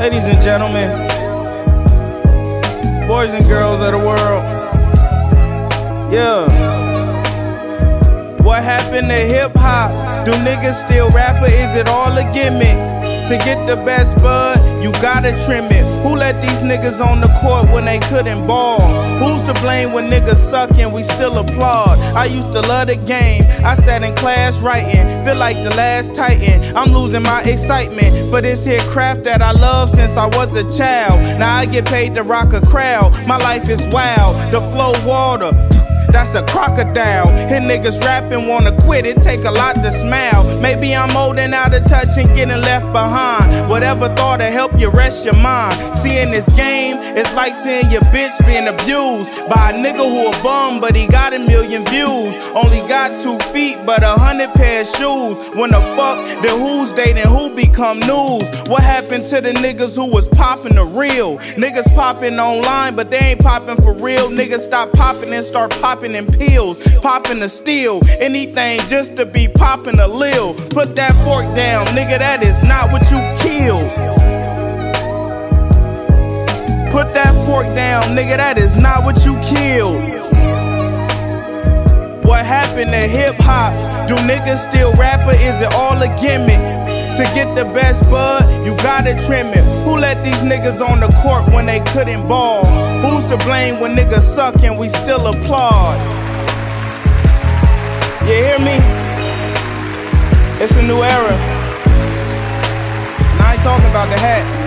Ladies and gentlemen, boys and girls of the world, yeah. What happened to hip-hop? Do niggas still rap or is it all a gimmick? To get the best bud, you gotta trim it. Who let these niggas on the court when they couldn't ball? Who's to blame when niggas suck and we still applaud? I used to love the game, I sat in class writing, feel like the last titan. I'm losing my excitement for this here craft that I love since I was a child. Now I get paid to rock a crowd, my life is wild, the flow water. That's a crocodile. Hit niggas rapping, wanna quit, it take a lot to smile. Maybe I'm old and out of touch and getting left behind. Whatever thought to help you rest your mind. Seeing this game, it's like seeing your bitch being abused by a nigga who a bum, but he got 1,000,000 views. Only got 2 feet, but 100 pair of shoes. When the fuck, then who's dating who become news? What happened to the niggas who was popping the real? Niggas popping online, but they ain't popping for real. Niggas stop popping and start popping in pills, popping the steel, anything just to be popping a lil. Put that fork down, nigga, that is not what you killed. Put that fork down, nigga, that is not what you killed. What happened to hip-hop? Do niggas still rap or is it all a gimmick? To get the best bud, you gotta trim it. Who let these niggas on the court when they couldn't ball? Who's to blame when niggas suck and we still applaud? You hear me? It's a new era. And I ain't talking about the hat.